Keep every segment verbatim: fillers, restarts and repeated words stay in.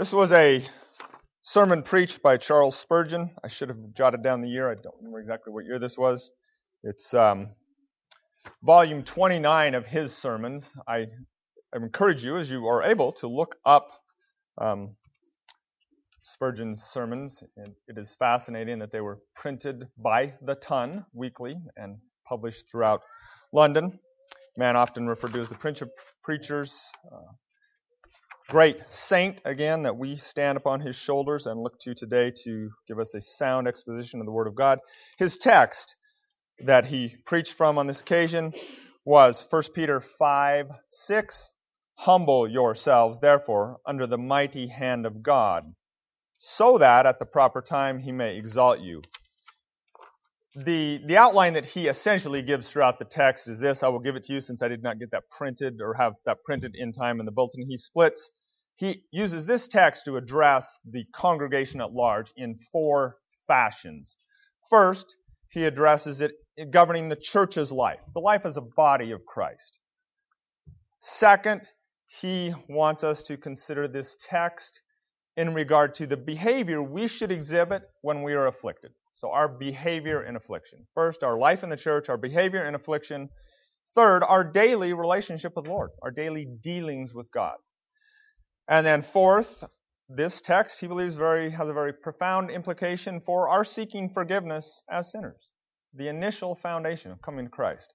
This was a sermon preached by Charles Spurgeon. I should have jotted down the year. I don't remember exactly what year this was. It's um, volume twenty-nine of his sermons. I, I encourage you, as you are able, to look up um, Spurgeon's sermons. And it is fascinating that they were printed by the ton weekly and published throughout London. Man often referred to as the Prince of Preachers. Uh, Great saint, again, that we stand upon his shoulders and look to today to give us a sound exposition of the Word of God. His text that he preached from on this occasion was First Peter five six. Humble yourselves, therefore, under the mighty hand of God, so that at the proper time he may exalt you. The, the outline that he essentially gives throughout the text is this. I will give it to you since I did not get that printed or have that printed in time in the bulletin. He splits He uses this text to address the congregation at large in four fashions. First, he addresses it governing the church's life, the life as a body of Christ. Second, he wants us to consider this text in regard to the behavior we should exhibit when we are afflicted. So our behavior in affliction. First, our life in the church, our behavior in affliction. Third, our daily relationship with the Lord, our daily dealings with God. And then fourth, this text, he believes, very has a very profound implication for our seeking forgiveness as sinners, the initial foundation of coming to Christ.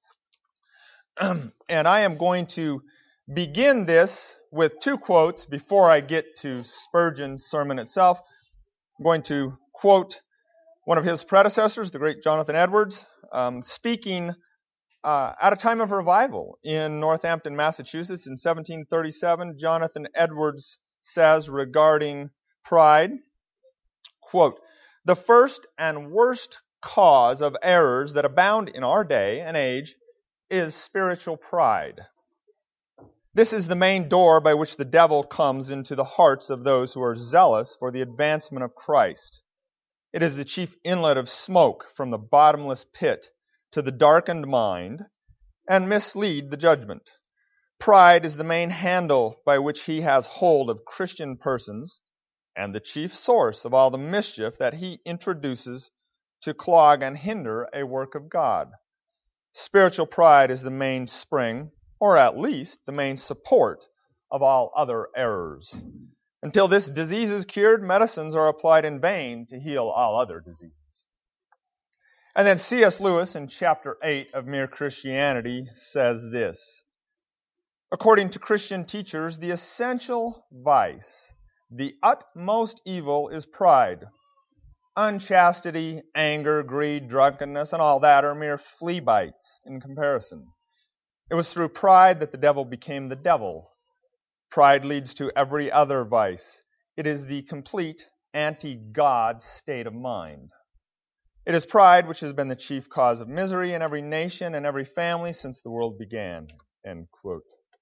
And I am going to begin this with two quotes before I get to Spurgeon's sermon itself. I'm going to quote one of his predecessors, the great Jonathan Edwards, um, speaking Uh, at a time of revival in Northampton, Massachusetts in seventeen thirty-seven, Jonathan Edwards says regarding pride, quote, "The first and worst cause of errors that abound in our day and age is spiritual pride. This is the main door by which the devil comes into the hearts of those who are zealous for the advancement of Christ. It is the chief inlet of smoke from the bottomless pit to the darkened mind, and mislead the judgment. Pride is the main handle by which he has hold of Christian persons, and the chief source of all the mischief that he introduces to clog and hinder a work of God. Spiritual pride is the main spring, or at least the main support of all other errors. Until this disease is cured, medicines are applied in vain to heal all other diseases." And then C S Lewis in chapter eight of Mere Christianity says this, "According to Christian teachers, the essential vice, the utmost evil is pride. Unchastity, anger, greed, drunkenness, and all that are mere flea bites in comparison. It was through pride that the devil became the devil. Pride leads to every other vice. It is the complete anti-God state of mind. It is pride which has been the chief cause of misery in every nation and every family since the world began." End quote.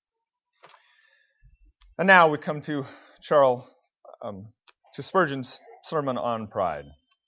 And now we come to Charles, um, to Spurgeon's sermon on pride.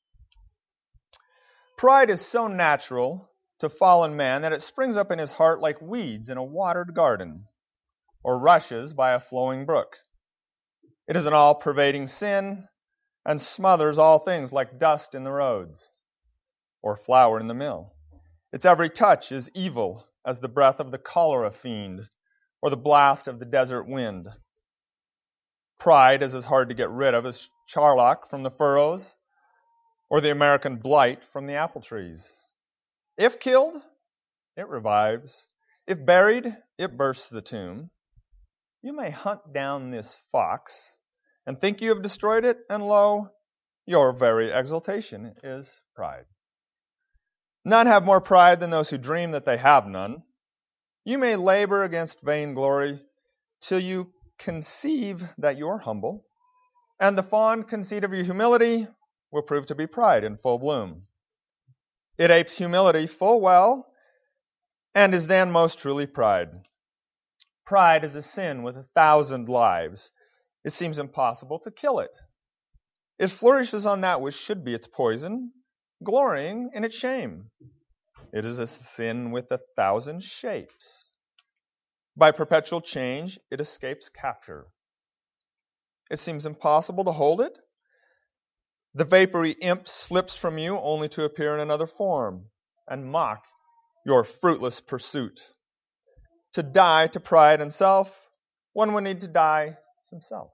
"Pride is so natural to fallen man that it springs up in his heart like weeds in a watered garden, or rushes by a flowing brook. It is an all-pervading sin, and smothers all things like dust in the roads, or flour in the mill. Its every touch is evil as the breath of the cholera fiend, or the blast of the desert wind. Pride is as hard to get rid of as charlock from the furrows, or the American blight from the apple trees. If killed, it revives. If buried, it bursts the tomb. You may hunt down this fox, and think you have destroyed it, and lo, your very exultation is pride. None have more pride than those who dream that they have none. You may labor against vainglory till you conceive that you are humble, and the fond conceit of your humility will prove to be pride in full bloom. It apes humility full well, and is then most truly pride. Pride is a sin with a thousand lives. It seems impossible to kill it. It flourishes on that which should be its poison, glorying in its shame. It is a sin with a thousand shapes. By perpetual change, it escapes capture. It seems impossible to hold it. The vapory imp slips from you only to appear in another form and mock your fruitless pursuit. To die to pride and self, one would need to die himself.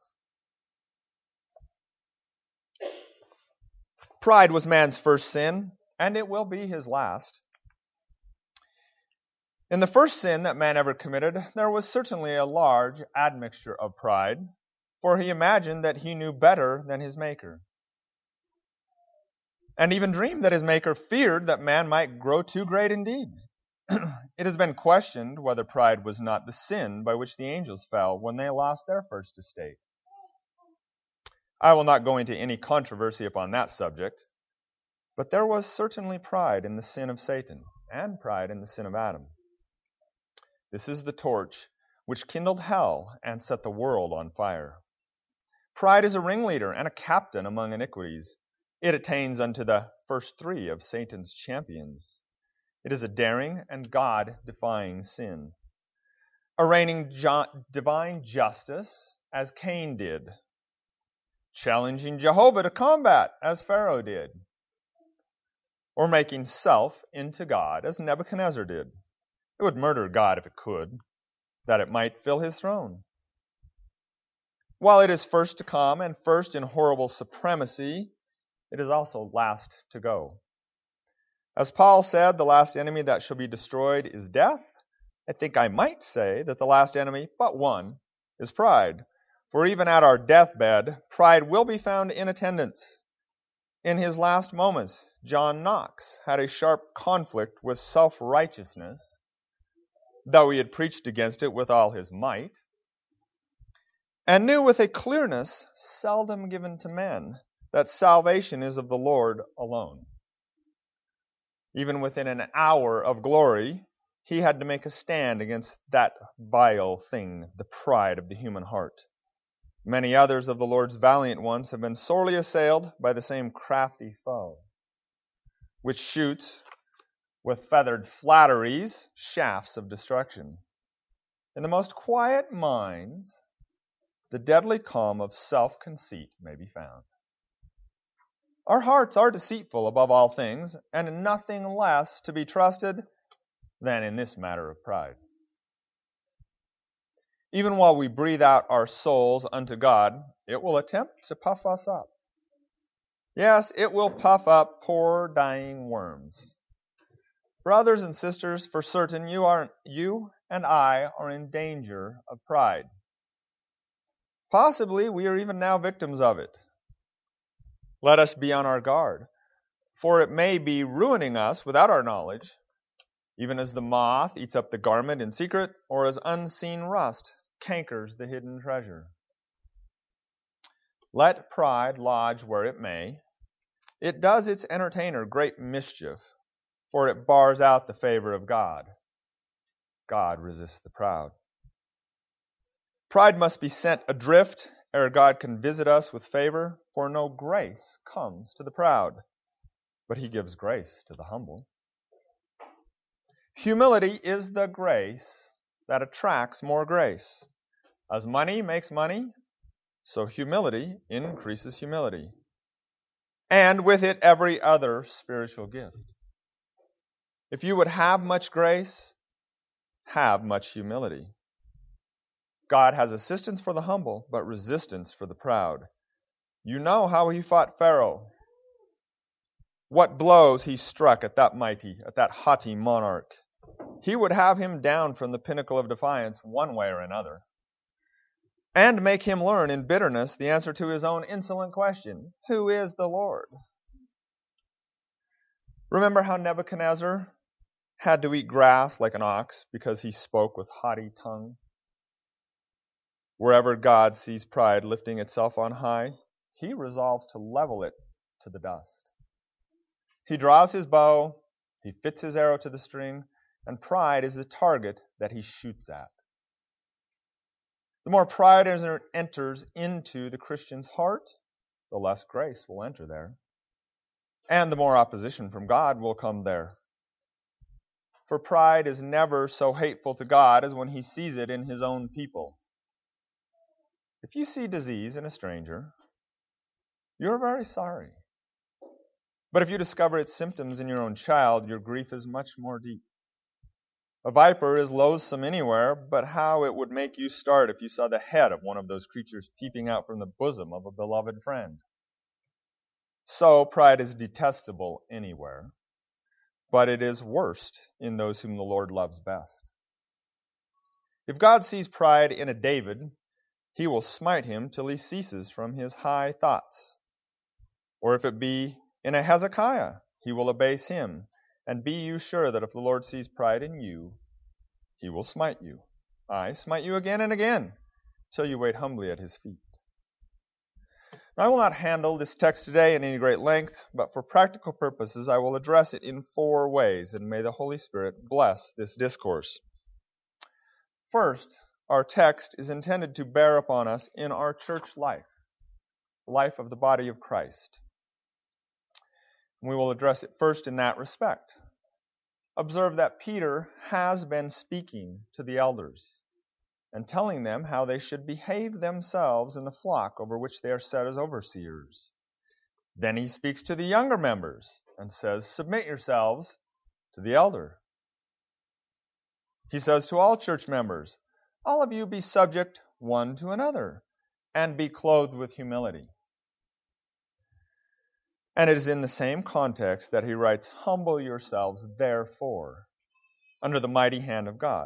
Pride was man's first sin, and it will be his last. In the first sin that man ever committed, there was certainly a large admixture of pride, for he imagined that he knew better than his Maker, and even dreamed that his Maker feared that man might grow too great indeed. It has been questioned whether pride was not the sin by which the angels fell when they lost their first estate. I will not go into any controversy upon that subject, but there was certainly pride in the sin of Satan and pride in the sin of Adam. This is the torch which kindled hell and set the world on fire. Pride is a ringleader and a captain among iniquities. It attains unto the first three of Satan's champions. It is a daring and God-defying sin, arraigning jo- divine justice as Cain did, challenging Jehovah to combat as Pharaoh did, or making self into God as Nebuchadnezzar did. It would murder God if it could, that it might fill his throne. While it is first to come and first in horrible supremacy, it is also last to go. As Paul said, the last enemy that shall be destroyed is death. I think I might say that the last enemy, but one, is pride. For even at our deathbed, pride will be found in attendance. In his last moments, John Knox had a sharp conflict with self-righteousness, though he had preached against it with all his might, and knew with a clearness seldom given to men that salvation is of the Lord alone. Even within an hour of glory, he had to make a stand against that vile thing, the pride of the human heart. Many others of the Lord's valiant ones have been sorely assailed by the same crafty foe, which shoots with feathered flatteries shafts of destruction. In the most quiet minds, the deadly calm of self-conceit may be found. Our hearts are deceitful above all things, and in nothing less to be trusted than in this matter of pride. Even while we breathe out our souls unto God, it will attempt to puff us up. Yes, it will puff up poor dying worms. Brothers and sisters, for certain you are you and I are in danger of pride. Possibly we are even now victims of it. Let us be on our guard, for it may be ruining us without our knowledge, even as the moth eats up the garment in secret, or as unseen rust cankers the hidden treasure. Let pride lodge where it may. It does its entertainer great mischief, for it bars out the favor of God. God resists the proud. Pride must be sent adrift ere God can visit us with favor, for no grace comes to the proud, but he gives grace to the humble. Humility is the grace that attracts more grace. As money makes money, so humility increases humility, and with it every other spiritual gift. If you would have much grace, have much humility. God has assistance for the humble, but resistance for the proud. You know how he fought Pharaoh. What blows he struck at that mighty, at that haughty monarch. He would have him down from the pinnacle of defiance one way or another, and make him learn in bitterness the answer to his own insolent question, who is the Lord? Remember how Nebuchadnezzar had to eat grass like an ox because he spoke with haughty tongue? Wherever God sees pride lifting itself on high, he resolves to level it to the dust. He draws his bow, he fits his arrow to the string, and pride is the target that he shoots at. The more pride enters into the Christian's heart, the less grace will enter there. And the more opposition from God will come there. For pride is never so hateful to God as when he sees it in his own people. If you see disease in a stranger, you're very sorry. But if you discover its symptoms in your own child, your grief is much more deep. A viper is loathsome anywhere, but how it would make you start if you saw the head of one of those creatures peeping out from the bosom of a beloved friend. So pride is detestable anywhere, but it is worst in those whom the Lord loves best. If God sees pride in a David, he will smite him till he ceases from his high thoughts. Or if it be in a Hezekiah, he will abase him. And be you sure that if the Lord sees pride in you, he will smite you. Aye, smite you again and again, till you wait humbly at his feet. Now, I will not handle this text today in any great length, but for practical purposes I will address it in four ways, and may the Holy Spirit bless this discourse. First, our text is intended to bear upon us in our church life, life of the body of Christ. We will address it first in that respect. Observe that Peter has been speaking to the elders and telling them how they should behave themselves in the flock over which they are set as overseers. Then he speaks to the younger members and says, submit yourselves to the elder. He says to all church members, all of you be subject one to another and be clothed with humility. And it is in the same context that he writes, humble yourselves, therefore, under the mighty hand of God.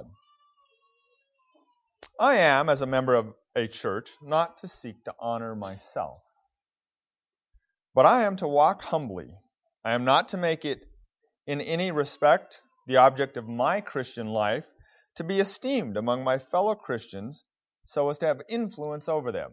I am, as a member of a church, not to seek to honor myself, but I am to walk humbly. I am not to make it in any respect the object of my Christian life to be esteemed among my fellow Christians so as to have influence over them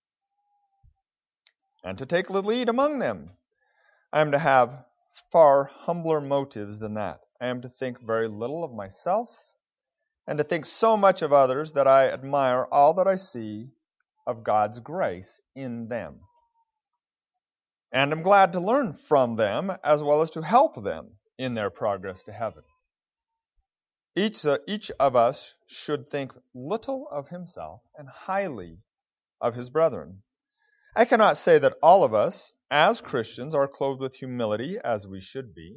and to take the lead among them. I am to have far humbler motives than that. I am to think very little of myself and to think so much of others that I admire all that I see of God's grace in them. And am glad to learn from them as well as to help them in their progress to heaven. Each, uh, each of us should think little of himself and highly of his brethren. I cannot say that all of us, as Christians, are clothed with humility as we should be.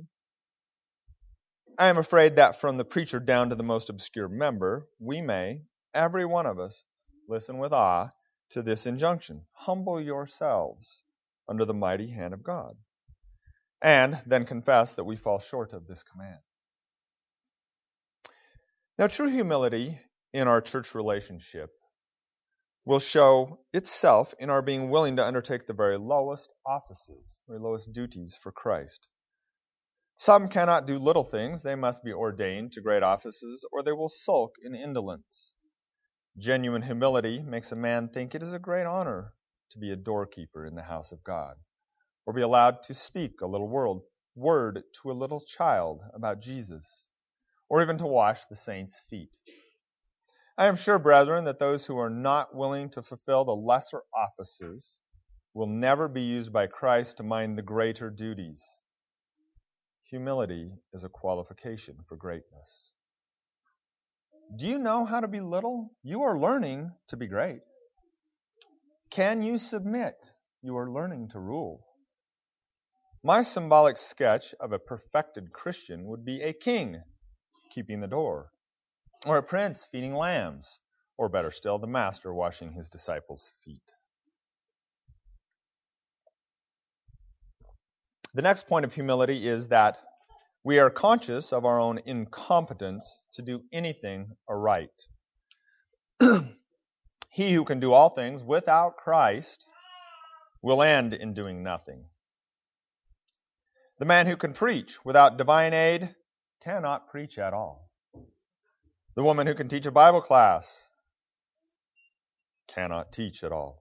I am afraid that from the preacher down to the most obscure member, we may, every one of us, listen with awe to this injunction. Humble yourselves under the mighty hand of God. And then confess that we fall short of this command. Now, true humility in our church relationship will show itself in our being willing to undertake the very lowest offices, very lowest duties for Christ. Some cannot do little things. They must be ordained to great offices, or they will sulk in indolence. Genuine humility makes a man think it is a great honor to be a doorkeeper in the house of God, or be allowed to speak a little word, word to a little child about Jesus, or even to wash the saints' feet. I am sure, brethren, that those who are not willing to fulfill the lesser offices will never be used by Christ to mind the greater duties. Humility is a qualification for greatness. Do you know how to be little? You are learning to be great. Can you submit? You are learning to rule. My symbolic sketch of a perfected Christian would be a king keeping the door, or a prince feeding lambs, or better still, the master washing his disciples' feet. The next point of humility is that we are conscious of our own incompetence to do anything aright. He who can do all things without Christ will end in doing nothing. The man who can preach without divine aid cannot preach at all. The woman who can teach a Bible class cannot teach at all.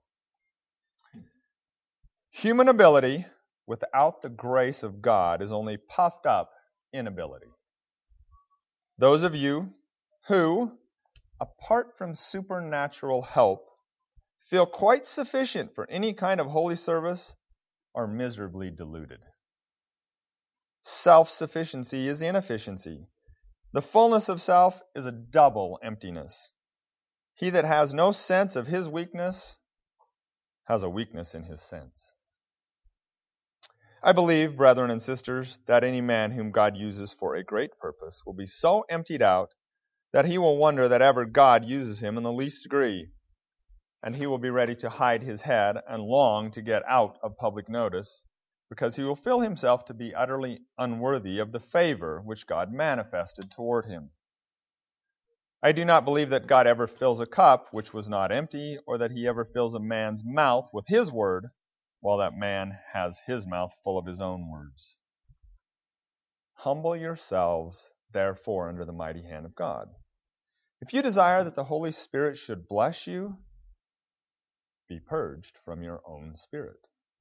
Human ability without the grace of God is only puffed up inability. Those of you who, apart from supernatural help, feel quite sufficient for any kind of holy service are miserably deluded. Self-sufficiency is inefficiency. The fullness of self is a double emptiness. He that has no sense of his weakness has a weakness in his sense. I believe, brethren and sisters, that any man whom God uses for a great purpose will be so emptied out that he will wonder that ever God uses him in the least degree, and he will be ready to hide his head and long to get out of public notice, because he will feel himself to be utterly unworthy of the favor which God manifested toward him. I do not believe that God ever fills a cup which was not empty, or that he ever fills a man's mouth with his word, while that man has his mouth full of his own words. Humble yourselves, therefore, under the mighty hand of God. If you desire that the Holy Spirit should bless you, be purged from your own spirit.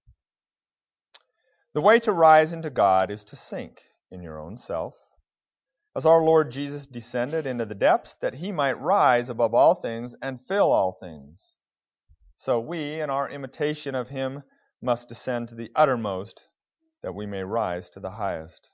The way to rise into God is to sink in your own self, as our Lord Jesus descended into the depths that he might rise above all things and fill all things. So we, in our imitation of him, must descend to the uttermost, that we may rise to the highest.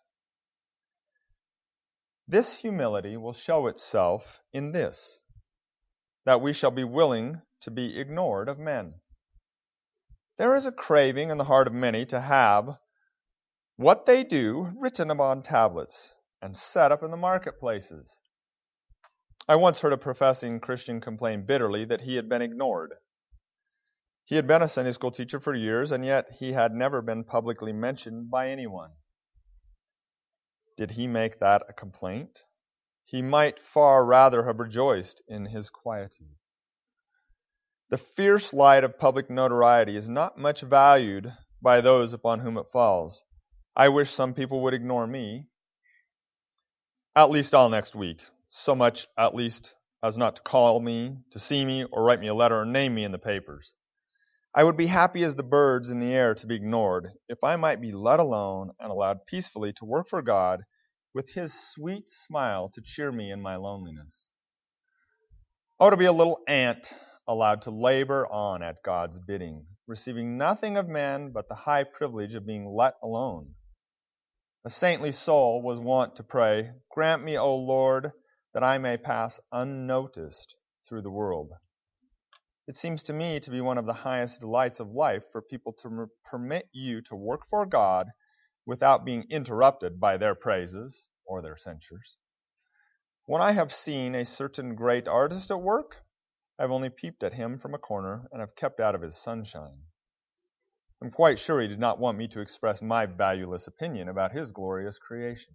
This humility will show itself in this, that we shall be willing to be ignored of men. There is a craving in the heart of many to have what they do written upon tablets and set up in the marketplaces. I once heard a professing Christian complain bitterly that he had been ignored. He had been a Sunday school teacher for years, and yet he had never been publicly mentioned by anyone. Did he make that a complaint? He might far rather have rejoiced in his quietude. The fierce light of public notoriety is not much valued by those upon whom it falls. I wish some people would ignore me, at least all next week, so much at least as not to call me, to see me, or write me a letter, or name me in the papers. I would be happy as the birds in the air to be ignored, if I might be let alone and allowed peacefully to work for God with his sweet smile to cheer me in my loneliness. Oh, to be a little ant allowed to labor on at God's bidding, receiving nothing of men but the high privilege of being let alone. A saintly soul was wont to pray, "Grant me, O Lord, that I may pass unnoticed through the world." It seems to me to be one of the highest delights of life for people to permit you to work for God without being interrupted by their praises or their censures. When I have seen a certain great artist at work, I have only peeped at him from a corner and have kept out of his sunshine. I'm quite sure he did not want me to express my valueless opinion about his glorious creation.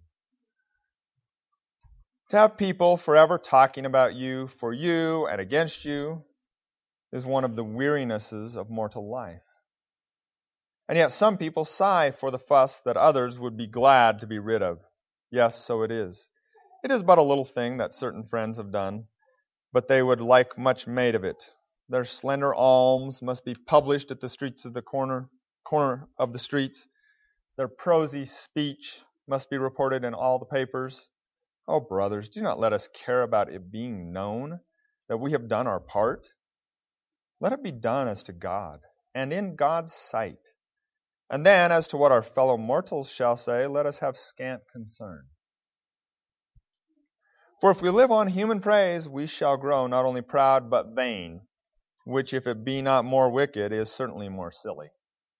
To have people forever talking about you, for you, and against you is one of the wearinesses of mortal life. And yet some people sigh for the fuss that others would be glad to be rid of. Yes, so it is. It is but a little thing that certain friends have done, but they would like much made of it. Their slender alms must be published at the streets of the corner, corner of the streets. Their prosy speech must be reported in all the papers. Oh, brothers, do not let us care about it being known that we have done our part. Let it be done as to God, and in God's sight. And then, as to what our fellow mortals shall say, let us have scant concern. For if we live on human praise, we shall grow not only proud, but vain, which, if it be not more wicked, is certainly more silly.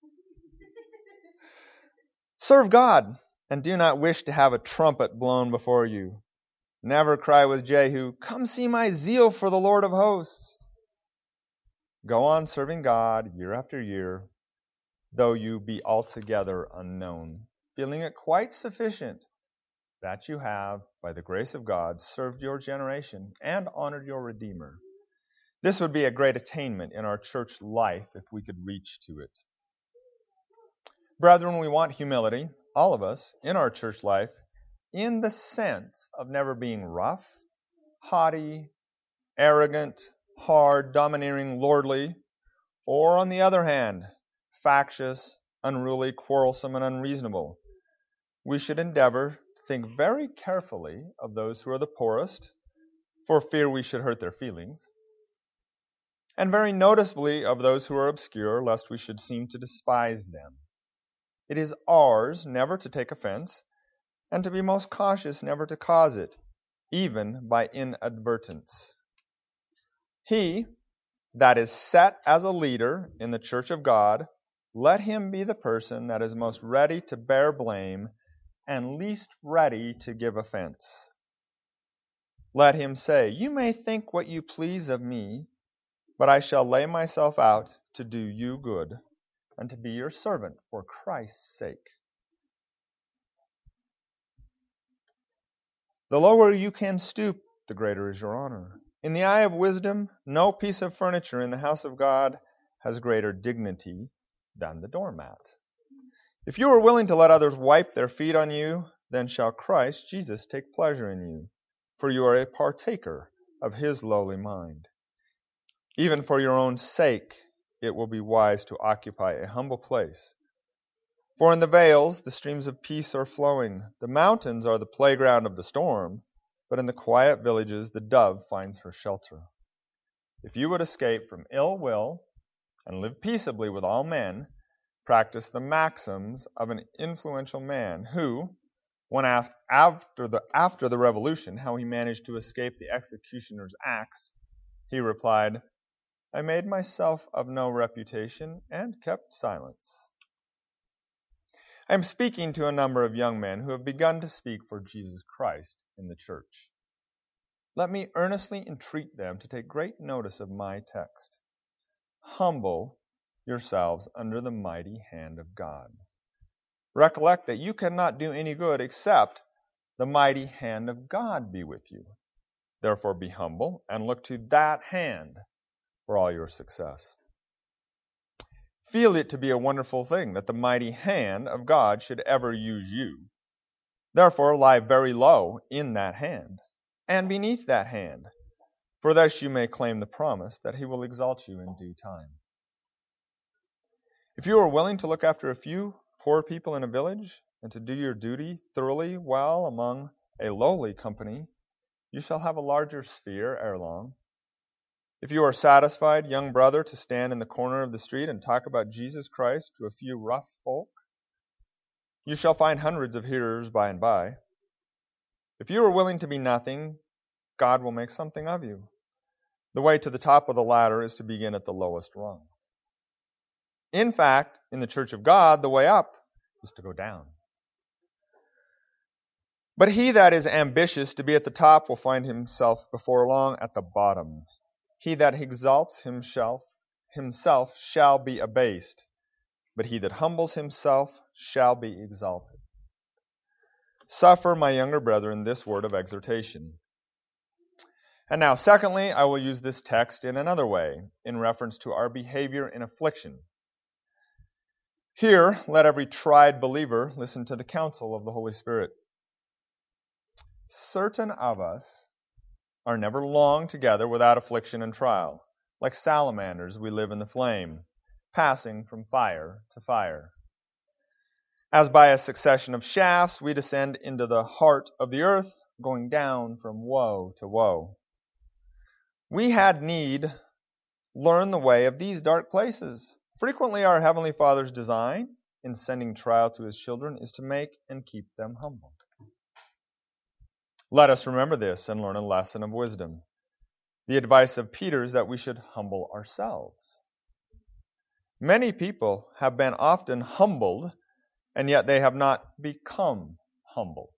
Serve God, and do not wish to have a trumpet blown before you. Never cry with Jehu, "Come see my zeal for the Lord of hosts." Go on serving God year after year, though you be altogether unknown, feeling it quite sufficient that you have, by the grace of God, served your generation and honored your Redeemer. This would be a great attainment in our church life if we could reach to it. Brethren, we want humility, all of us, in our church life, in the sense of never being rough, haughty, arrogant, hard, domineering, lordly, or, on the other hand, factious, unruly, quarrelsome, and unreasonable. We should endeavor to think very carefully of those who are the poorest, for fear we should hurt their feelings, and very noticeably of those who are obscure, lest we should seem to despise them. It is ours never to take offense, and to be most cautious never to cause it, even by inadvertence. He, that is set as a leader in the church of God, let him be the person that is most ready to bear blame and least ready to give offense. Let him say, "You may think what you please of me, but I shall lay myself out to do you good and to be your servant for Christ's sake." The lower you can stoop, the greater is your honor. In the eye of wisdom, no piece of furniture in the house of God has greater dignity than the doormat. If you are willing to let others wipe their feet on you, then shall Christ Jesus take pleasure in you, for you are a partaker of his lowly mind. Even for your own sake, it will be wise to occupy a humble place. For in the vales the streams of peace are flowing. The mountains are the playground of the storm, but in the quiet villages the dove finds her shelter. If you would escape from ill will and live peaceably with all men, practice the maxims of an influential man who, when asked after the, after the revolution how he managed to escape the executioner's axe, he replied, "I made myself of no reputation and kept silence." I am speaking to a number of young men who have begun to speak for Jesus Christ in the church. Let me earnestly entreat them to take great notice of my text. Humble yourselves under the mighty hand of God. Recollect that you cannot do any good except the mighty hand of God be with you. Therefore be humble and look to that hand for all your success. Feel it to be a wonderful thing that the mighty hand of God should ever use you. Therefore lie very low in that hand and beneath that hand, for thus you may claim the promise that he will exalt you in due time. If you are willing to look after a few poor people in a village and to do your duty thoroughly well among a lowly company, you shall have a larger sphere ere long. If you are satisfied, young brother, to stand in the corner of the street and talk about Jesus Christ to a few rough folk, you shall find hundreds of hearers by and by. If you are willing to be nothing, God will make something of you. The way to the top of the ladder is to begin at the lowest rung. In fact, in the church of God, the way up is to go down. But he that is ambitious to be at the top will find himself before long at the bottom. He that exalts himself, himself shall be abased, but he that humbles himself shall be exalted. Suffer, my younger brethren, this word of exhortation. And now, secondly, I will use this text in another way, in reference to our behavior in affliction. Here, let every tried believer listen to the counsel of the Holy Spirit. Certain of us are never long together without affliction and trial. Like salamanders, we live in the flame, passing from fire to fire. As by a succession of shafts, we descend into the heart of the earth, going down from woe to woe. We had need learn the way of these dark places. Frequently, our Heavenly Father's design in sending trial to His children is to make and keep them humble. Let us remember this and learn a lesson of wisdom. The advice of Peter is that we should humble ourselves. Many people have been often humbled, and yet they have not become humble.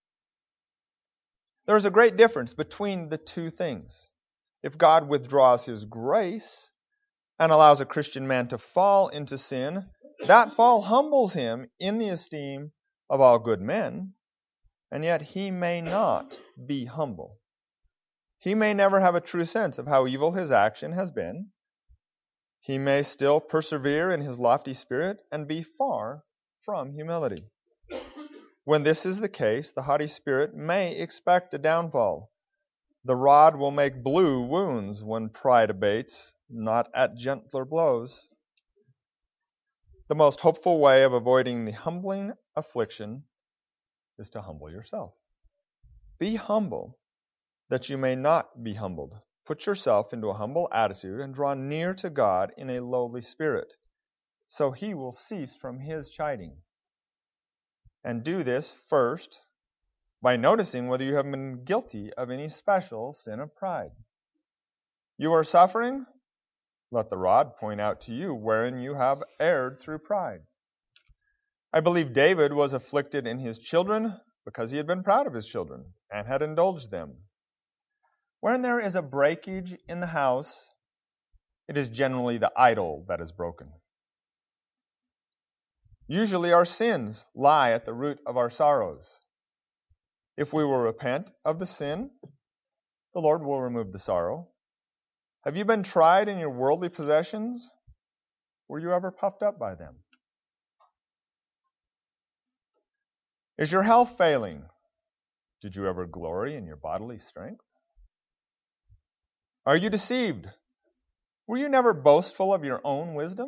There is a great difference between the two things. If God withdraws His grace and allows a Christian man to fall into sin, that fall humbles him in the esteem of all good men, and yet he may not be humble. He may never have a true sense of how evil his action has been. He may still persevere in his lofty spirit and be far from humility. When this is the case, the haughty spirit may expect a downfall. The rod will make blue wounds when pride abates, not at gentler blows. The most hopeful way of avoiding the humbling affliction is to humble yourself. Be humble, that you may not be humbled. Put yourself into a humble attitude and draw near to God in a lowly spirit, so He will cease from His chiding. And do this first by noticing whether you have been guilty of any special sin of pride. You are suffering? Let the rod point out to you wherein you have erred through pride. I believe David was afflicted in his children because he had been proud of his children and had indulged them. When there is a breakage in the house, it is generally the idol that is broken. Usually our sins lie at the root of our sorrows. If we will repent of the sin, the Lord will remove the sorrow. Have you been tried in your worldly possessions? Were you ever puffed up by them? Is your health failing? Did you ever glory in your bodily strength? Are you deceived? Were you never boastful of your own wisdom?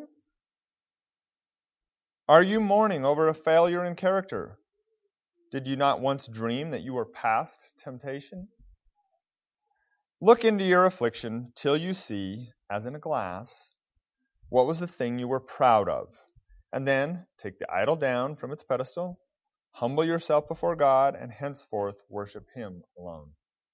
Are you mourning over a failure in character? Did you not once dream that you were past temptation? Look into your affliction till you see, as in a glass, what was the thing you were proud of, and then take the idol down from its pedestal, humble yourself before God, and henceforth worship Him alone.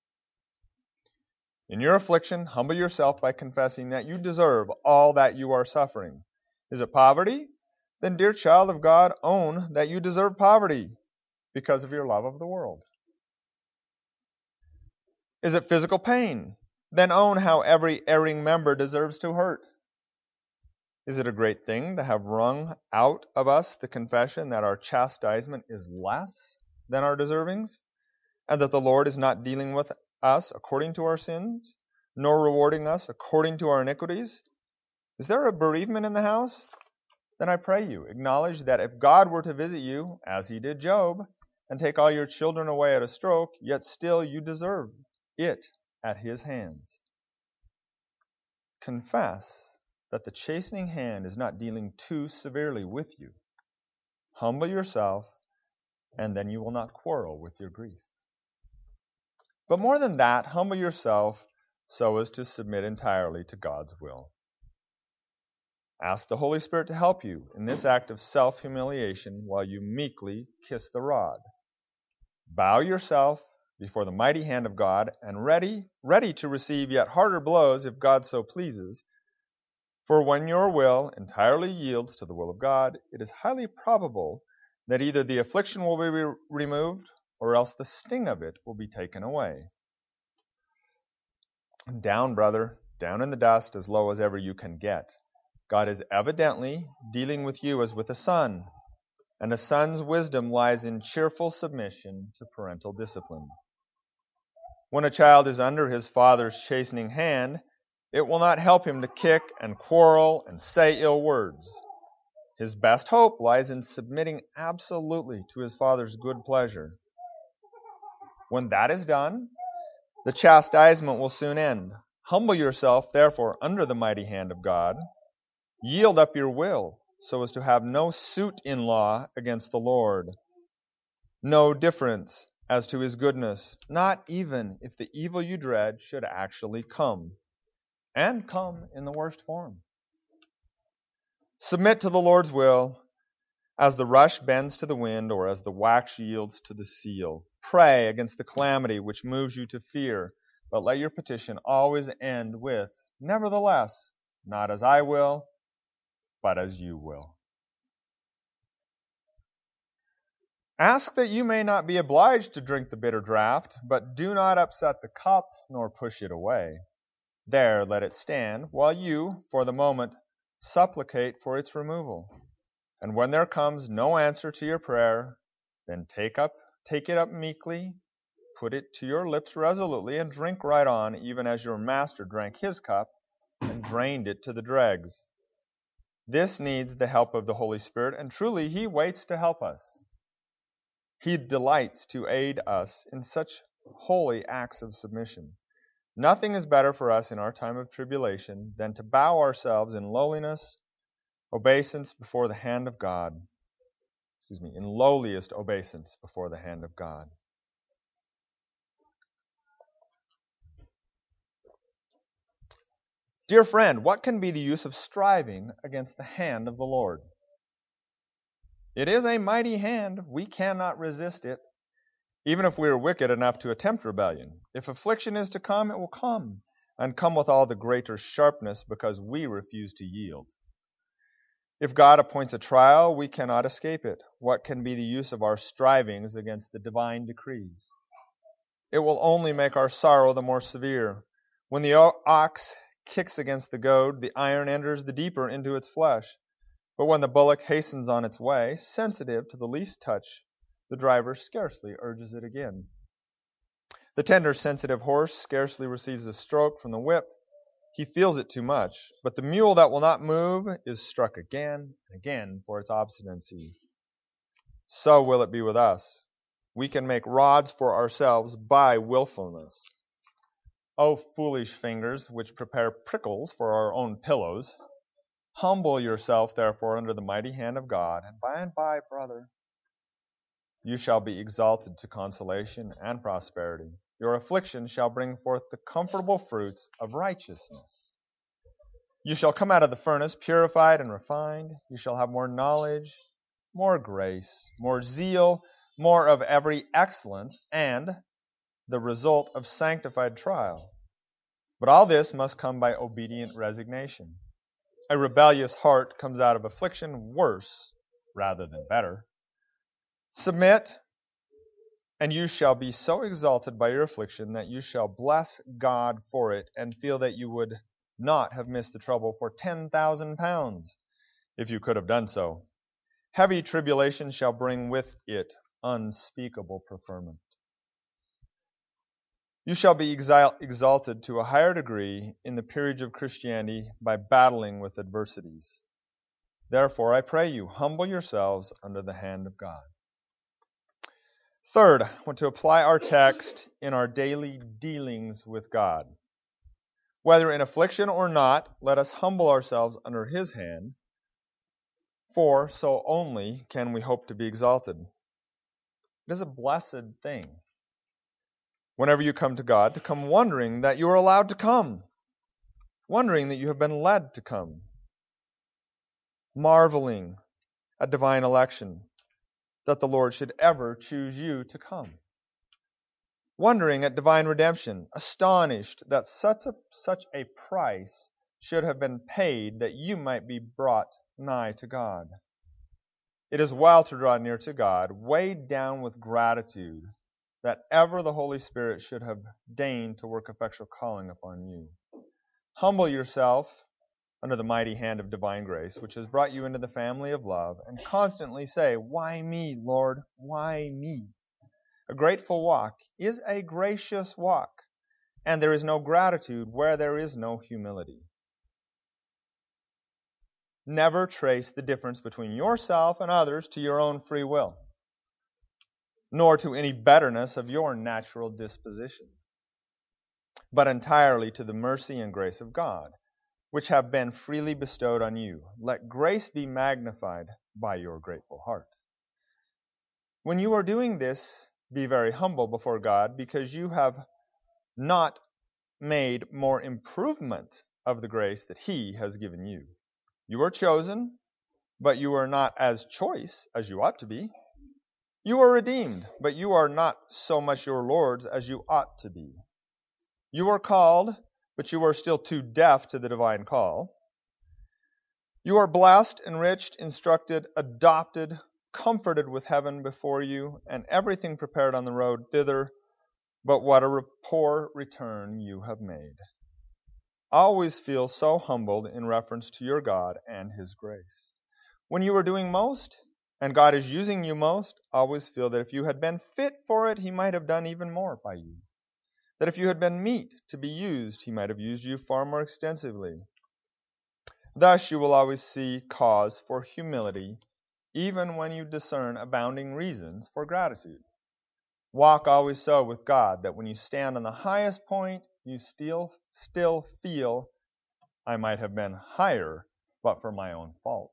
In your affliction, humble yourself by confessing that you deserve all that you are suffering. Is it poverty? Then, dear child of God, own that you deserve poverty because of your love of the world. Is it physical pain? Then own how every erring member deserves to hurt. Is it a great thing to have wrung out of us the confession that our chastisement is less than our deservings, and that the Lord is not dealing with us according to our sins, nor rewarding us according to our iniquities? Is there a bereavement in the house? Then I pray you, acknowledge that if God were to visit you, as He did Job, and take all your children away at a stroke, yet still you deserve it at His hands. Confess that the chastening hand is not dealing too severely with you. Humble yourself, and then you will not quarrel with your grief. But more than that, humble yourself so as to submit entirely to God's will. Ask the Holy Spirit to help you in this act of self-humiliation while you meekly kiss the rod. Bow yourself before the mighty hand of God and ready, ready to receive yet harder blows if God so pleases. For when your will entirely yields to the will of God, it is highly probable that either the affliction will be re- removed or else the sting of it will be taken away. Down, brother, down in the dust as low as ever you can get. God is evidently dealing with you as with a son, and a son's wisdom lies in cheerful submission to parental discipline. When a child is under his father's chastening hand, it will not help him to kick and quarrel and say ill words. His best hope lies in submitting absolutely to his father's good pleasure. When that is done, the chastisement will soon end. Humble yourself, therefore, under the mighty hand of God. Yield up your will so as to have no suit in law against the Lord. No difference as to His goodness, not even if the evil you dread should actually come, and come in the worst form. Submit to the Lord's will as the rush bends to the wind or as the wax yields to the seal. Pray against the calamity which moves you to fear, but let your petition always end with, nevertheless, not as I will, but as you will. Ask that you may not be obliged to drink the bitter draught, but do not upset the cup nor push it away. There let it stand, while you, for the moment, supplicate for its removal. And when there comes no answer to your prayer, then take up, take it up meekly, put it to your lips resolutely, and drink right on, even as your master drank his cup and drained it to the dregs. This needs the help of the Holy Spirit, and truly He waits to help us. He delights to aid us in such holy acts of submission. Nothing is better for us in our time of tribulation than to bow ourselves in lowliness, obeisance before the hand of God. Excuse me, in lowliest obeisance before the hand of God. Dear friend, what can be the use of striving against the hand of the Lord? It is a mighty hand. We cannot resist it, even if we are wicked enough to attempt rebellion. If affliction is to come, it will come, and come with all the greater sharpness because we refuse to yield. If God appoints a trial, we cannot escape it. What can be the use of our strivings against the divine decrees? It will only make our sorrow the more severe. When the ox kicks against the goad, the iron enters the deeper into its flesh. But when the bullock hastens on its way, sensitive to the least touch, the driver scarcely urges it again. The tender, sensitive horse scarcely receives a stroke from the whip. He feels it too much, but the mule that will not move is struck again and again for its obstinacy. So will it be with us. We can make rods for ourselves by willfulness. O foolish fingers, which prepare prickles for our own pillows, humble yourself, therefore, under the mighty hand of God, and by and by, brother, you shall be exalted to consolation and prosperity. Your affliction shall bring forth the comfortable fruits of righteousness. You shall come out of the furnace purified and refined. You shall have more knowledge, more grace, more zeal, more of every excellence, and the result of sanctified trial. But all this must come by obedient resignation. A rebellious heart comes out of affliction worse rather than better. Submit, and you shall be so exalted by your affliction that you shall bless God for it and feel that you would not have missed the trouble for ten thousand pounds if you could have done so. Heavy tribulation shall bring with it unspeakable preferment. You shall be exil- exalted to a higher degree in the peerage of Christianity by battling with adversities. Therefore, I pray you, humble yourselves under the hand of God. Third, I want to apply our text in our daily dealings with God. Whether in affliction or not, let us humble ourselves under His hand, for so only can we hope to be exalted. It is a blessed thing, whenever you come to God, to come wondering that you are allowed to come, wondering that you have been led to come, marveling at divine election, that the Lord should ever choose you to come. Wondering at divine redemption, astonished that such a, such a price should have been paid that you might be brought nigh to God. It is well to draw near to God, weighed down with gratitude, that ever the Holy Spirit should have deigned to work effectual calling upon you. Humble yourself under the mighty hand of divine grace, which has brought you into the family of love, and constantly say, "Why me, Lord? Why me?" A grateful walk is a gracious walk, and there is no gratitude where there is no humility. Never trace the difference between yourself and others to your own free will, nor to any betterness of your natural disposition, but entirely to the mercy and grace of God, which have been freely bestowed on you. Let grace be magnified by your grateful heart. When you are doing this, be very humble before God, because you have not made more improvement of the grace that He has given you. You are chosen, but you are not as choice as you ought to be. You are redeemed, but you are not so much your Lord's as you ought to be. You are called, but you are still too deaf to the divine call. You are blessed, enriched, instructed, adopted, comforted with heaven before you, and everything prepared on the road thither, but what a poor return you have made. Always feel so humbled in reference to your God and His grace. When you are doing most, and God is using you most, always feel that if you had been fit for it, He might have done even more by you. That if you had been meet to be used, He might have used you far more extensively. Thus you will always see cause for humility, even when you discern abounding reasons for gratitude. Walk always so with God, that when you stand on the highest point, you still, still feel, I might have been higher, but for my own fault.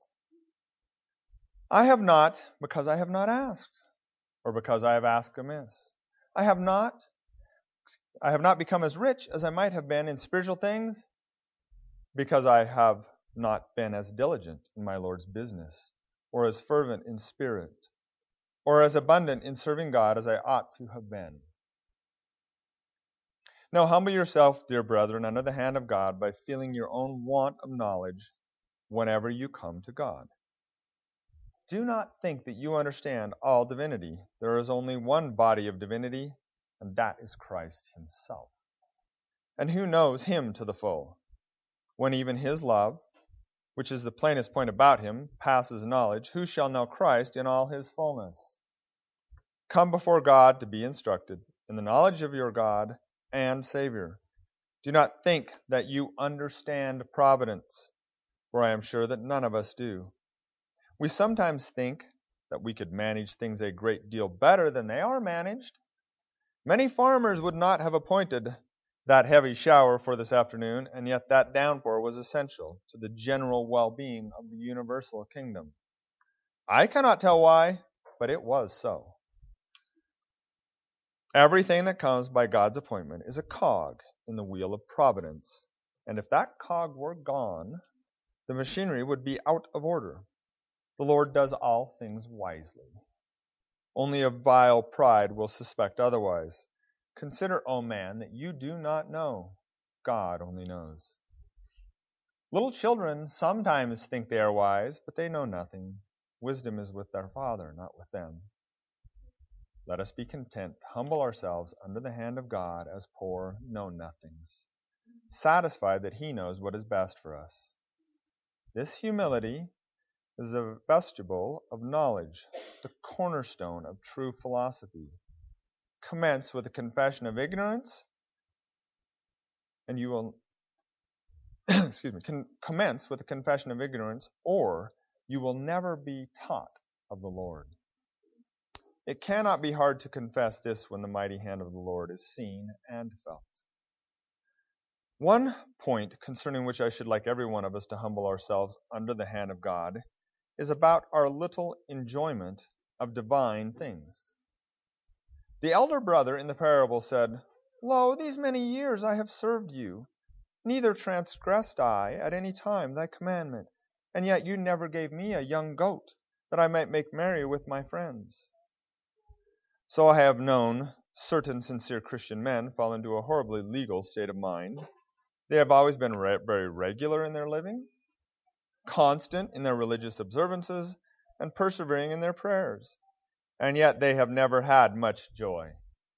I have not, because I have not asked, or because I have asked amiss. I have not, I have not become as rich as I might have been in spiritual things, because I have not been as diligent in my Lord's business, or as fervent in spirit, or as abundant in serving God as I ought to have been. Now humble yourself, dear brethren, under the hand of God by feeling your own want of knowledge whenever you come to God. Do not think that you understand all divinity. There is only one body of divinity, and that is Christ himself. And who knows him to the full? When even his love, which is the plainest point about him, passes knowledge, who shall know Christ in all his fullness? Come before God to be instructed in the knowledge of your God and Savior. Do not think that you understand providence, for I am sure that none of us do. We sometimes think that we could manage things a great deal better than they are managed. Many farmers would not have appointed that heavy shower for this afternoon, and yet that downpour was essential to the general well-being of the universal kingdom. I cannot tell why, but it was so. Everything that comes by God's appointment is a cog in the wheel of providence, and if that cog were gone, the machinery would be out of order. The Lord does all things wisely. Only a vile pride will suspect otherwise. Consider, O man, that you do not know. God only knows. Little children sometimes think they are wise, but they know nothing. Wisdom is with their Father, not with them. Let us be content to humble ourselves under the hand of God as poor know-nothings, satisfied that he knows what is best for us. This humility is the vestibule of knowledge, the cornerstone of true philosophy. Commence with a confession of ignorance, and you will, excuse me, con- commence with a confession of ignorance, or you will never be taught of the Lord. It cannot be hard to confess this when the mighty hand of the Lord is seen and felt. One point concerning which I should like every one of us to humble ourselves under the hand of God is about our little enjoyment of divine things. The elder brother in the parable said, Lo, these many years I have served you, neither transgressed I at any time thy commandment, and yet you never gave me a young goat, that I might make merry with my friends. So I have known certain sincere Christian men fall into a horribly legal state of mind. They have always been re- very regular in their living, constant in their religious observances, and persevering in their prayers, and yet they have never had much joy.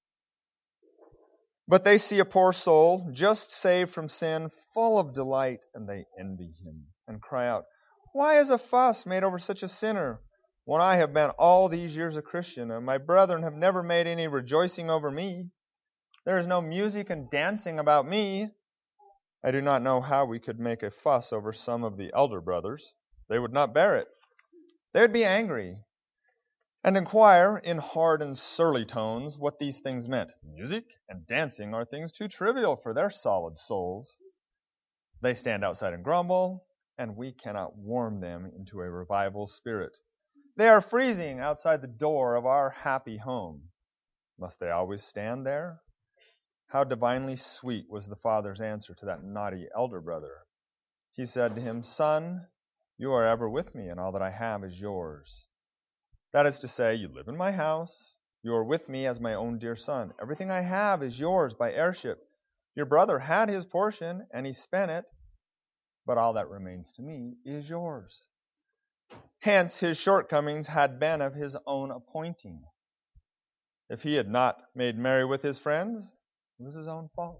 But they see a poor soul, just saved from sin, full of delight, and they envy him, and cry out, Why is a fuss made over such a sinner, when I have been all these years a Christian, and my brethren have never made any rejoicing over me? There is no music and dancing about me. I do not know how we could make a fuss over some of the elder brothers. They would not bear it. They would be angry and inquire in hard and surly tones what these things meant. Music and dancing are things too trivial for their solid souls. They stand outside and grumble, and we cannot warm them into a revival spirit. They are freezing outside the door of our happy home. Must they always stand there? How divinely sweet was the father's answer to that naughty elder brother. He said to him, Son, you are ever with me, and all that I have is yours. That is to say, you live in my house. You are with me as my own dear son. Everything I have is yours by heirship. Your brother had his portion, and he spent it, but all that remains to me is yours. Hence, his shortcomings had been of his own appointing. If he had not made merry with his friends, it was his own fault.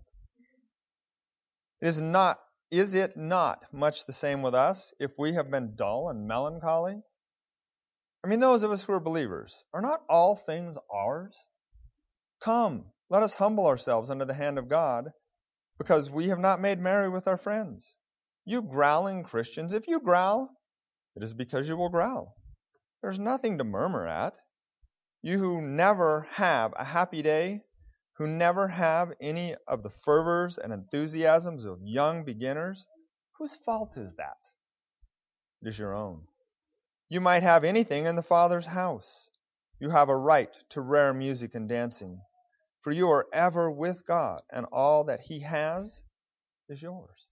It is not, is it not much the same with us if we have been dull and melancholy? I mean, those of us who are believers, are not all things ours? Come, let us humble ourselves under the hand of God, because we have not made merry with our friends. You growling Christians, if you growl, it is because you will growl. There's nothing to murmur at. You who never have a happy day, who never have any of the fervors and enthusiasms of young beginners, whose fault is that? It is your own. You might have anything in the Father's house. You have a right to rare music and dancing, for you are ever with God, and all that He has is yours.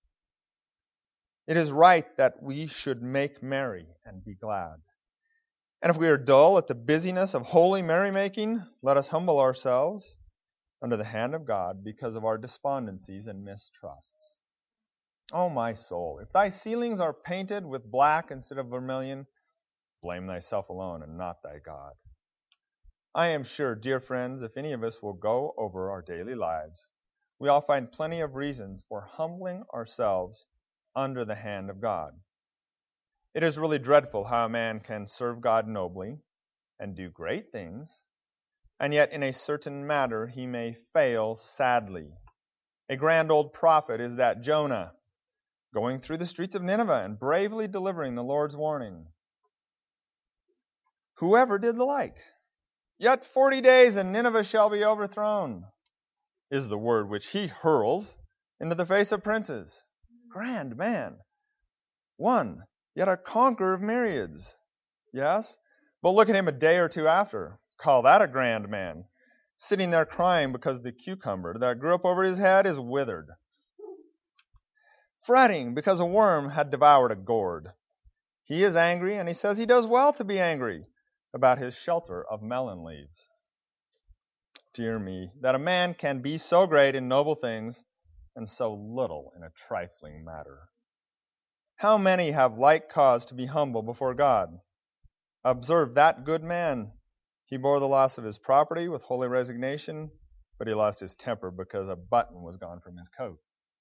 It is right that we should make merry and be glad. And if we are dull at the busyness of holy merrymaking, let us humble ourselves under the hand of God because of our despondencies and mistrusts. O my soul, if thy ceilings are painted with black instead of vermilion, blame thyself alone and not thy God. I am sure, dear friends, if any of us will go over our daily lives, we all find plenty of reasons for humbling ourselves under the hand of God. It is really dreadful how a man can serve God nobly and do great things, and yet in a certain matter he may fail sadly. A grand old prophet is that Jonah, going through the streets of Nineveh and bravely delivering the Lord's warning. Whoever did the like? Yet forty days and Nineveh shall be overthrown, is the word which he hurls into the face of princes. Grand man. One, yet a conqueror of myriads. Yes, but look at him a day or two after. Call that a grand man. Sitting there crying because the cucumber that grew up over his head is withered. Fretting because a worm had devoured a gourd. He is angry, and he says he does well to be angry about his shelter of melon leaves. Dear me, that a man can be so great in noble things and so little in a trifling matter. How many have like cause to be humble before God? Observe that good man. He bore the loss of his property with holy resignation, but he lost his temper because a button was gone from his coat.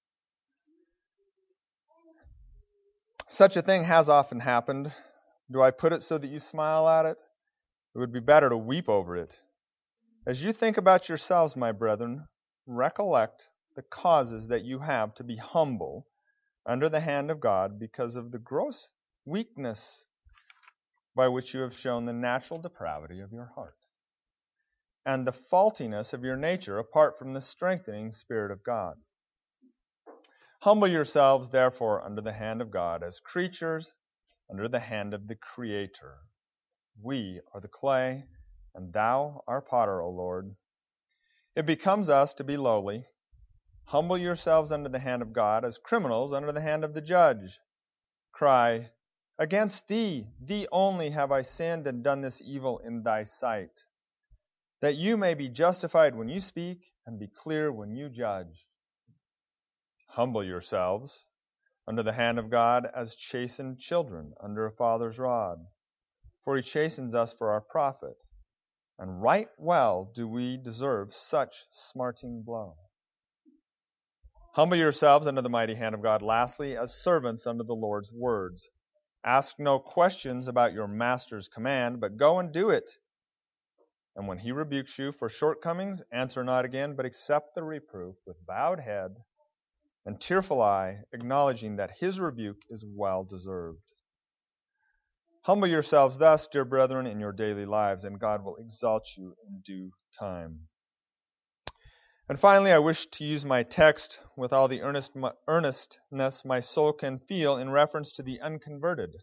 Such a thing has often happened. Do I put it so that you smile at it? It would be better to weep over it. As you think about yourselves, my brethren, recollect the causes that you have to be humble under the hand of God because of the gross weakness by which you have shown the natural depravity of your heart and the faultiness of your nature apart from the strengthening Spirit of God. Humble yourselves, therefore, under the hand of God as creatures under the hand of the Creator. We are the clay, and thou our potter, O Lord. It becomes us to be lowly. Humble yourselves under the hand of God as criminals under the hand of the judge. Cry, against thee, thee only have I sinned and done this evil in thy sight, that you may be justified when you speak and be clear when you judge. Humble yourselves under the hand of God as chastened children under a father's rod, for he chastens us for our profit, and right well do we deserve such smarting blow. Humble yourselves under the mighty hand of God, lastly, as servants under the Lord's words. Ask no questions about your master's command, but go and do it. And when he rebukes you for shortcomings, answer not again, but accept the reproof with bowed head and tearful eye, acknowledging that his rebuke is well deserved. Humble yourselves thus, dear brethren, in your daily lives, and God will exalt you in due time. And finally, I wish to use my text with all the earnest, earnestness my soul can feel in reference to the unconverted.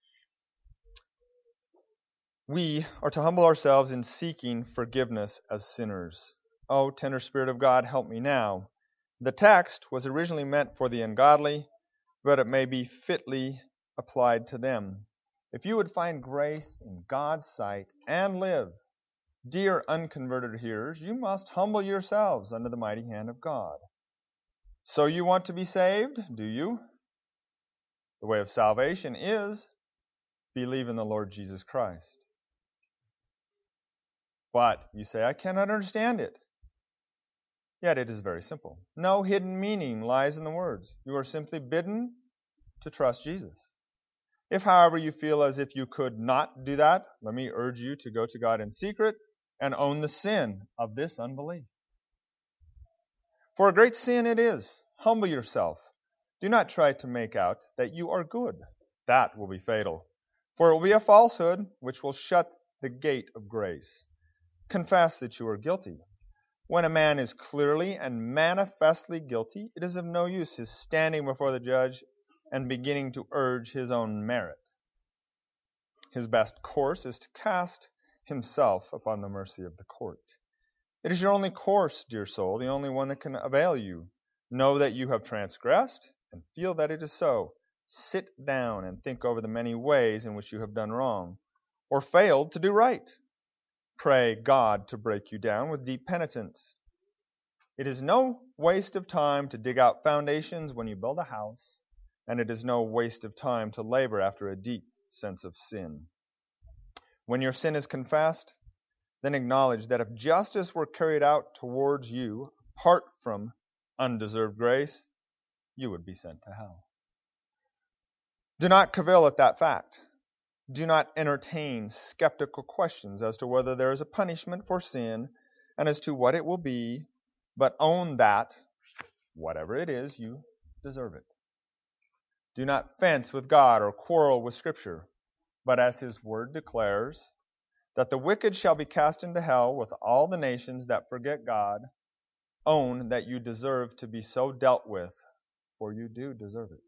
We are to humble ourselves in seeking forgiveness as sinners. O tender Spirit of God, help me now. The text was originally meant for the ungodly, but it may be fitly applied to them. If you would find grace in God's sight and live, dear unconverted hearers, you must humble yourselves under the mighty hand of God. So you want to be saved, do you? The way of salvation is believe in the Lord Jesus Christ. But, you say, I cannot understand it. Yet it is very simple. No hidden meaning lies in the words. You are simply bidden to trust Jesus. If, however, you feel as if you could not do that, let me urge you to go to God in secret and own the sin of this unbelief. For a great sin it is. Humble yourself. Do not try to make out that you are good. That will be fatal. For it will be a falsehood which will shut the gate of grace. Confess that you are guilty. When a man is clearly and manifestly guilty, it is of no use his standing before the judge and beginning to urge his own merit. His best course is to cast himself upon the mercy of the court. It is your only course, dear soul, the only one that can avail you. Know that you have transgressed and feel that it is so. Sit down and think over the many ways in which you have done wrong or failed to do right. Pray God to break you down with deep penitence. It is no waste of time to dig out foundations when you build a house, and it is no waste of time to labor after a deep sense of sin. When your sin is confessed, then acknowledge that if justice were carried out towards you apart from undeserved grace, you would be sent to hell. Do not cavil at that fact. Do not entertain skeptical questions as to whether there is a punishment for sin and as to what it will be, but own that, whatever it is, you deserve it. Do not fence with God or quarrel with Scripture, but as His Word declares, that the wicked shall be cast into hell with all the nations that forget God, own that you deserve to be so dealt with, for you do deserve it.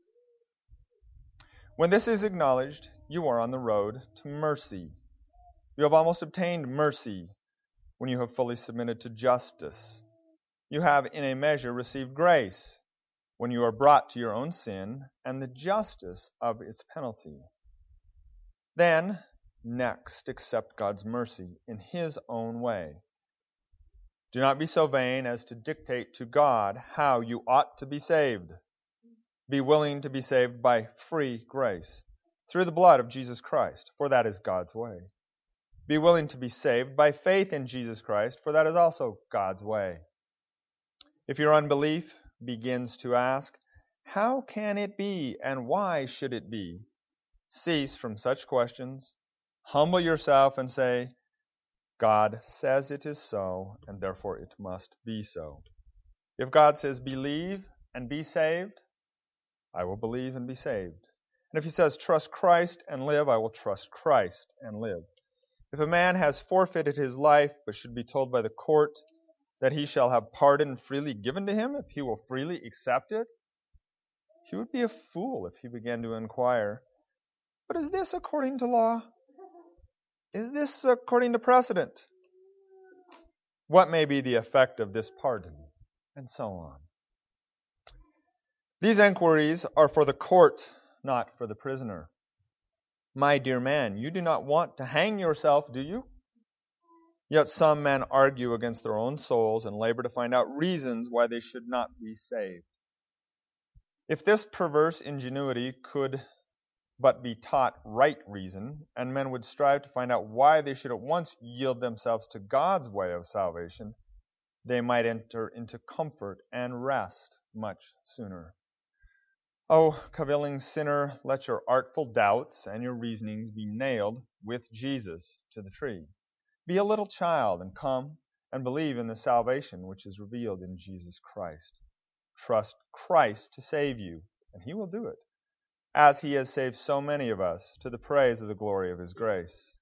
When this is acknowledged, you are on the road to mercy. You have almost obtained mercy when you have fully submitted to justice. You have in a measure received grace when you are brought to your own sin and the justice of its penalty. Then, next, accept God's mercy in His own way. Do not be so vain as to dictate to God how you ought to be saved. Be willing to be saved by free grace, through the blood of Jesus Christ, for that is God's way. Be willing to be saved by faith in Jesus Christ, for that is also God's way. If your unbelief begins to ask, how can it be and why should it be? Cease from such questions, humble yourself and say, God says it is so, and therefore it must be so. If God says, believe and be saved, I will believe and be saved. And if He says, trust Christ and live, I will trust Christ and live. If a man has forfeited his life, but should be told by the court that he shall have pardon freely given to him if he will freely accept it, he would be a fool if he began to inquire, but is this according to law? Is this according to precedent? What may be the effect of this pardon? And so on. These inquiries are for the court, not for the prisoner. My dear man, you do not want to hang yourself, do you? Yet some men argue against their own souls and labor to find out reasons why they should not be saved. If this perverse ingenuity could but be taught right reason, and men would strive to find out why they should at once yield themselves to God's way of salvation, they might enter into comfort and rest much sooner. O cavilling sinner, let your artful doubts and your reasonings be nailed with Jesus to the tree. Be a little child and come and believe in the salvation which is revealed in Jesus Christ. Trust Christ to save you, and He will do it, as He has saved so many of us to the praise of the glory of His grace.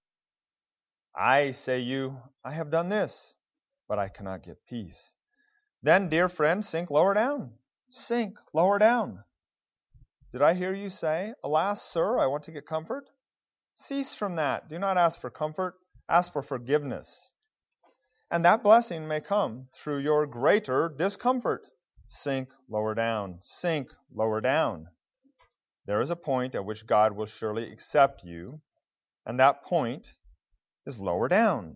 I say you, I have done this, but I cannot get peace. Then, dear friend, sink lower down. Sink lower down. Did I hear you say, alas, sir, I want to get comfort? Cease from that. Do not ask for comfort. Ask for forgiveness. And that blessing may come through your greater discomfort. Sink lower down. Sink lower down. There is a point at which God will surely accept you, and that point is lower down.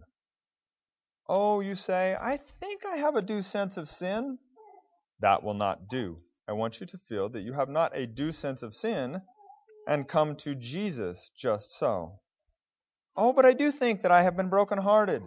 Oh, you say, I think I have a due sense of sin. That will not do. I want you to feel that you have not a due sense of sin and come to Jesus just so. Oh, but I do think that I have been brokenhearted.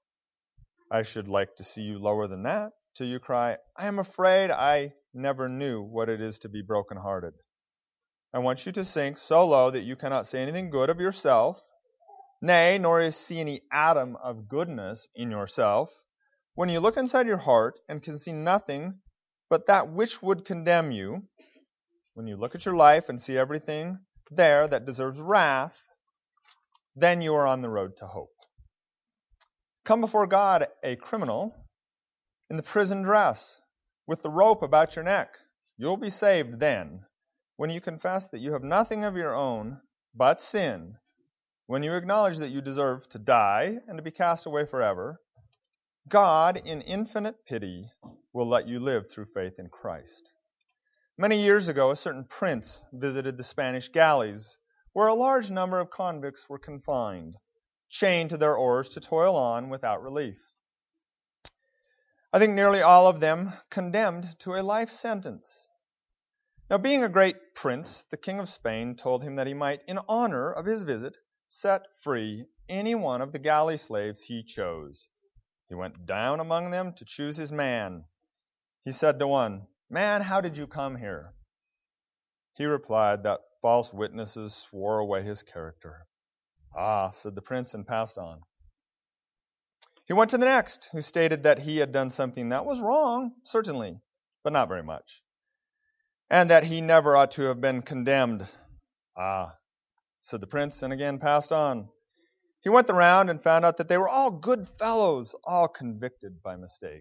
I should like to see you lower than that till you cry, I am afraid I never knew what it is to be brokenhearted. I want you to sink so low that you cannot say anything good of yourself, nay, nor see any atom of goodness in yourself, when you look inside your heart and can see nothing but that which would condemn you, when you look at your life and see everything there that deserves wrath, then you are on the road to hope. Come before God a criminal in the prison dress, with the rope about your neck. You'll be saved then, when you confess that you have nothing of your own but sin, when you acknowledge that you deserve to die and to be cast away forever. God, in infinite pity, will let you live through faith in Christ. Many years ago, a certain prince visited the Spanish galleys, where a large number of convicts were confined, chained to their oars to toil on without relief. I think nearly all of them condemned to a life sentence. Now, being a great prince, the king of Spain told him that he might, in honor of his visit, set free any one of the galley slaves he chose. He went down among them to choose his man. He said to one, "Man, how did you come here?" He replied that false witnesses swore away his character. "Ah," said the prince, and passed on. He went to the next, who stated that he had done something that was wrong, certainly, but not very much, and that he never ought to have been condemned. "Ah," said the prince, and again passed on. He went the round and found out that they were all good fellows, all convicted by mistake.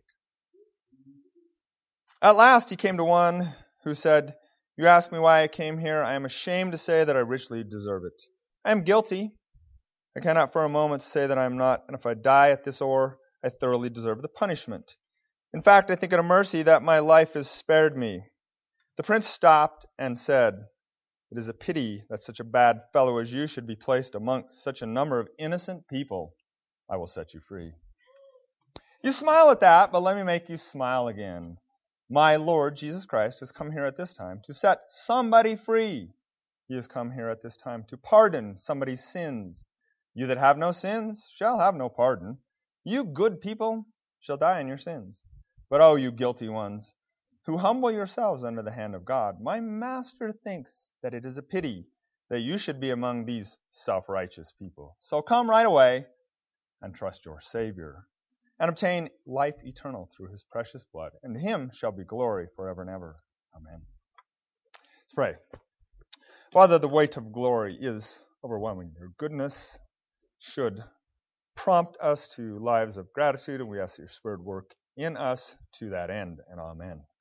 At last he came to one who said, "You ask me why I came here. I am ashamed to say that I richly deserve it. I am guilty. I cannot for a moment say that I am not, and if I die at this oar, I thoroughly deserve the punishment. In fact, I think it a mercy that my life is spared me." The prince stopped and said, "It is a pity that such a bad fellow as you should be placed amongst such a number of innocent people. I will set you free." You smile at that, but let me make you smile again. My Lord Jesus Christ has come here at this time to set somebody free. He has come here at this time to pardon somebody's sins. You that have no sins shall have no pardon. You good people shall die in your sins. But oh, you guilty ones, who humble yourselves under the hand of God, my Master thinks that it is a pity that you should be among these self-righteous people. So come right away and trust your Savior, and obtain life eternal through his precious blood, and to him shall be glory forever and ever. Amen. Let's pray. Father, the weight of glory is overwhelming. Your goodness should prompt us to lives of gratitude, and we ask that your Spirit work in us to that end. And amen.